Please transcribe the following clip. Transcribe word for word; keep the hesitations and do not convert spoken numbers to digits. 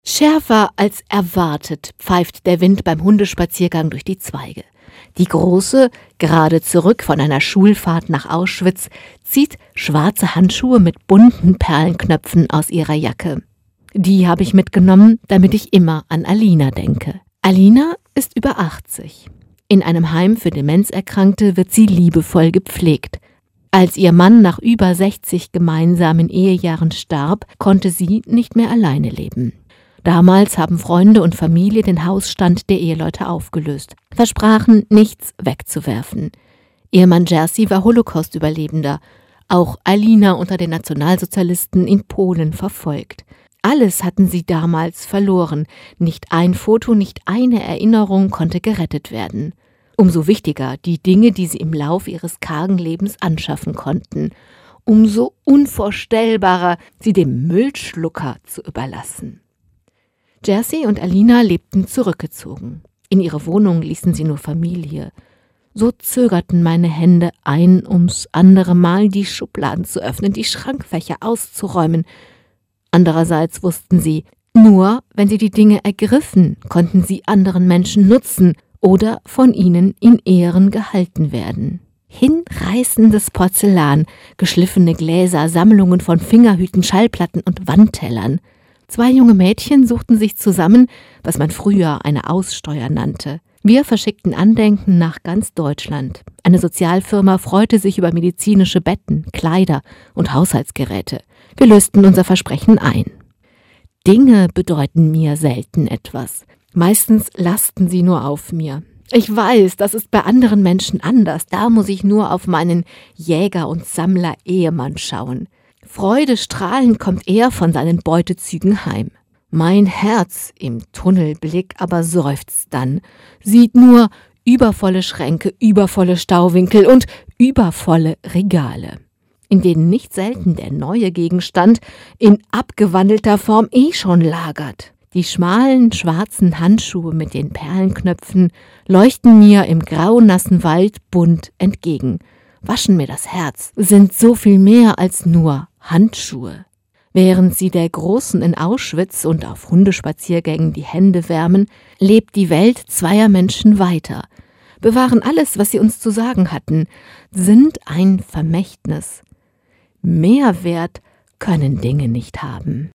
Schärfer als erwartet pfeift der Wind beim Hundespaziergang durch die Zweige. Die Große, gerade zurück von einer Schulfahrt nach Auschwitz, zieht schwarze Handschuhe mit bunten Perlenknöpfen aus ihrer Jacke. Die habe ich mitgenommen, damit ich immer an Alina denke. Alina ist über achtzig. In einem Heim für Demenzerkrankte wird sie liebevoll gepflegt. Als ihr Mann nach über sechzig gemeinsamen Ehejahren starb, konnte sie nicht mehr alleine leben. Damals haben Freunde und Familie den Hausstand der Eheleute aufgelöst, versprachen, nichts wegzuwerfen. Ihr Mann Jerzy war Holocaust-Überlebender, auch Alina unter den Nationalsozialisten in Polen verfolgt. Alles hatten sie damals verloren, nicht ein Foto, nicht eine Erinnerung konnte gerettet werden. Umso wichtiger die Dinge, die sie im Lauf ihres kargen Lebens anschaffen konnten. Umso unvorstellbarer, sie dem Müllschlucker zu überlassen. Jerzy und Alina lebten zurückgezogen. In ihre Wohnung ließen sie nur Familie. So zögerten meine Hände ein ums andere Mal, die Schubladen zu öffnen, die Schrankfächer auszuräumen. Andererseits wussten sie, nur wenn sie die Dinge ergriffen, konnten sie anderen Menschen nutzen oder von ihnen in Ehren gehalten werden. Hinreißendes Porzellan, geschliffene Gläser, Sammlungen von Fingerhüten, Schallplatten und Wandtellern. Zwei junge Mädchen suchten sich zusammen, was man früher eine Aussteuer nannte. Wir verschickten Andenken nach ganz Deutschland. Eine Sozialfirma freute sich über medizinische Betten, Kleider und Haushaltsgeräte. Wir lösten unser Versprechen ein. Dinge bedeuten mir selten etwas. Meistens lasten sie nur auf mir. Ich weiß, das ist bei anderen Menschen anders. Da muss ich nur auf meinen Jäger- und Sammler-Ehemann schauen. Freudestrahlend kommt er von seinen Beutezügen heim. Mein Herz im Tunnelblick aber seufzt dann, sieht nur übervolle Schränke, übervolle Stauwinkel und übervolle Regale, in denen nicht selten der neue Gegenstand in abgewandelter Form eh schon lagert. Die schmalen, schwarzen Handschuhe mit den Perlenknöpfen leuchten mir im graunassen Wald bunt entgegen, waschen mir das Herz, sind so viel mehr als nur Handschuhe. Während sie der Großen in Auschwitz und auf Hundespaziergängen die Hände wärmen, lebt die Welt zweier Menschen weiter, bewahren alles, was sie uns zu sagen hatten, sind ein Vermächtnis. Mehr Wert können Dinge nicht haben.